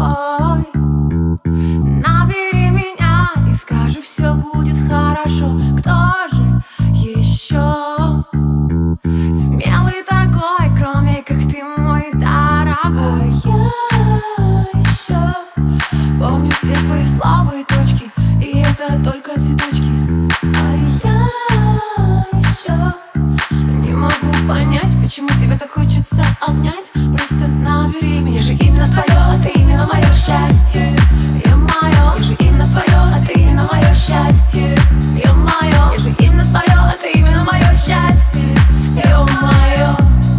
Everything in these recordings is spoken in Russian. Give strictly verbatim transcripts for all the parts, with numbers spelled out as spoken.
тобой. Набери меня и скажи, все будет хорошо. Кто же еще смелый такой, кроме как ты, мой дорогой? А я еще помню все твои слабые точки, и это только цветочки. А я еще не могу понять, почему тебе так хочется обнять. Просто набери меня. Я же именно твое, а ты именно мое счастье. Я мое, я же именно твое, а ты именно мое счастье. Я мое, я же именно твое, а ты именно мое счастье. Я мое,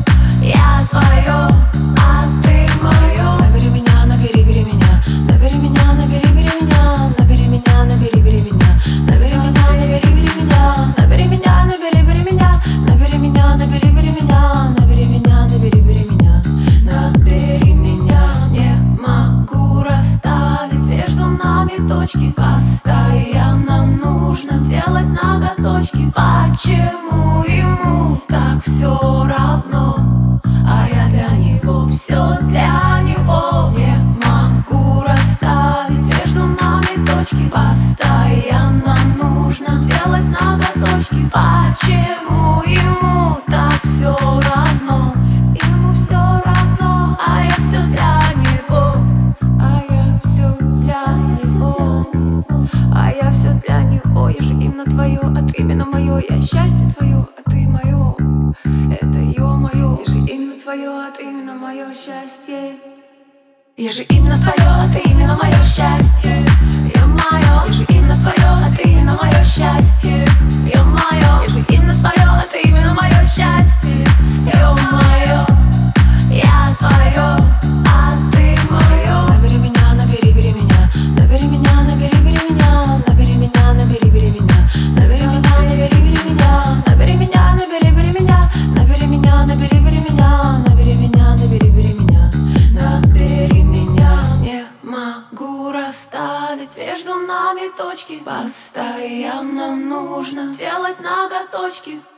я твое, а ты мое. Набери меня, набери, бери меня. Набери меня, набери, бери меня. Набери меня, набери, бери меня. Набери меня, набери, бери меня. Набери меня, набери, бери меня. Набери меня, набери, бери меня. Набери меня, набери, бери меня. Набери меня. Не могу расставить между нами точки. Постоянно нужно делать ноготочки. Почему ему так все равно, а я для него все для него? Не могу расставить между нами точки. Постоянно нужно делать ноготочки. Почему ему так все равно? Ему все равно, а я все для него. А я все для него. А я все для него. Я же именно твое, а ты именно мое. Я счастье твое, а ты мое. Это ё-моё. Я же именно твое, а ты именно мое счастье. Я же именно твое, а ты именно мое счастье. Я мое, я же именно твое, а ты именно мое счастье. Я мое, я же именно твое, а ты именно мое счастье. Я мое, я твое, а ты мое. Набери меня, набери, бери меня. Набери меня, набери, бери меня. Набери меня, набери, бери меня. Набери меня, набери, бери меня. Набери меня, набери, бери меня. Набери меня, набери, бери меня. Набери меня, набери, бери меня. Набери меня. Не могу расставить между нами точки. Постоянно нужно делать ноготочки.